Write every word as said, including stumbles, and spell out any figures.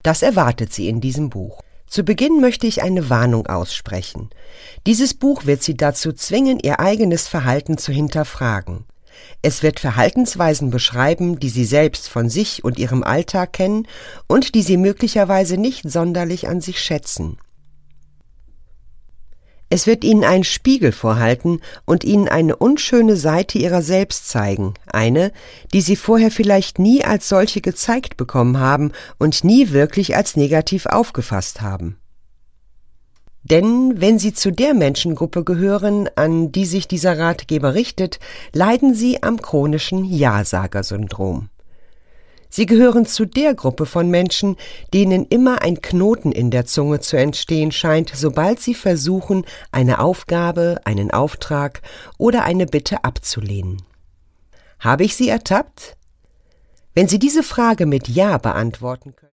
Das erwartet Sie in diesem Buch. Zu Beginn möchte ich eine Warnung aussprechen. Dieses Buch wird Sie dazu zwingen, Ihr eigenes Verhalten zu hinterfragen. Es wird Verhaltensweisen beschreiben, die Sie selbst von sich und Ihrem Alltag kennen und die Sie möglicherweise nicht sonderlich an sich schätzen. Es wird Ihnen einen Spiegel vorhalten und Ihnen eine unschöne Seite Ihrer selbst zeigen, eine, die Sie vorher vielleicht nie als solche gezeigt bekommen haben und nie wirklich als negativ aufgefasst haben. Denn wenn Sie zu der Menschengruppe gehören, an die sich dieser Ratgeber richtet, leiden Sie am chronischen Ja-Sager-Syndrom. Sie gehören zu der Gruppe von Menschen, denen immer ein Knoten in der Zunge zu entstehen scheint, sobald sie versuchen, eine Aufgabe, einen Auftrag oder eine Bitte abzulehnen. Habe ich Sie ertappt? Wenn Sie diese Frage mit Ja beantworten können,